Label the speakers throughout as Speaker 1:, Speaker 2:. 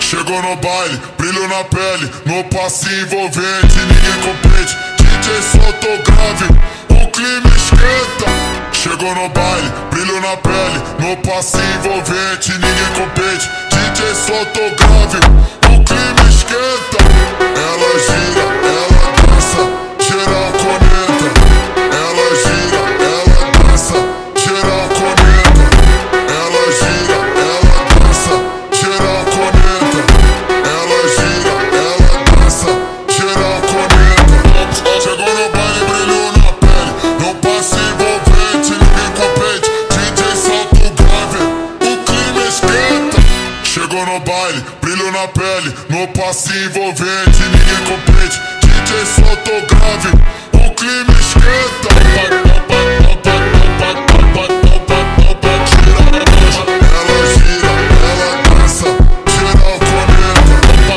Speaker 1: Chegou no baile, brilho na pele, no passe envolvente, ninguém compete. DJ solta o grave, o clima esquenta. Chegou no baile, brilho na pele, no passe envolvente, ninguém compete. DJ solta o grave, o clima esquenta. Ela gira, ela dança, geral comenta. Ela gira, ela dança, geral comenta. Ela gira, ela dança, geral comenta. Ela gira, ela dança, geral comenta. Chegou no baile, brilho na pele, no passe envolvente, ninguém compete. DJ solta o grave, o clima esquenta. Chegou no baile, brilho na pele, no passe envolvente, ninguém compete. DJ solta o grave, o clima esquenta. Ela gira, ela dança, geral comenta.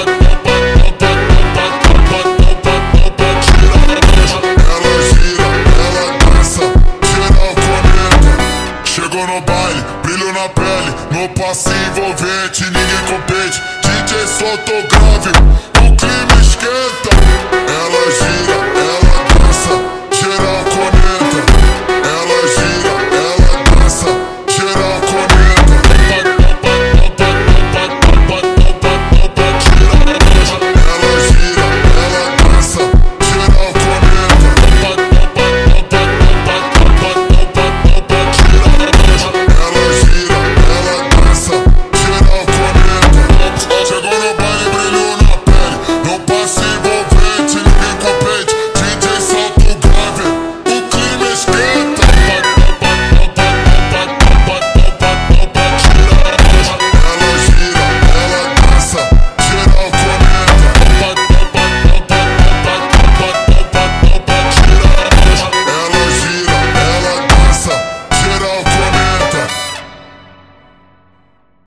Speaker 1: Ela gira, ela dança, geral comenta. Chegou no baile, brilho na pele, no passe envolvente, ninguém compete. DJ solta o grave,